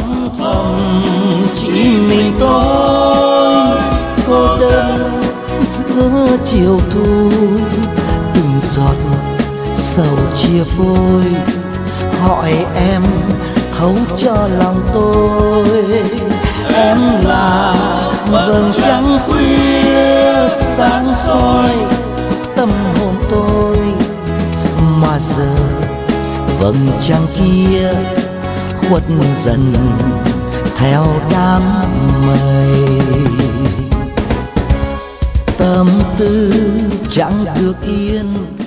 vắng thầm chỉ mình tôi cô đơn giữa chiều thu, từng giọt sầu chia phôi hỏi em thấu cho lòng tôi. Em là vầng trăng khuya sáng soi tâm hồn tôi, mà giờ vầng trăng kia khuất dần theo đám mây. Tâm tư chẳng được yên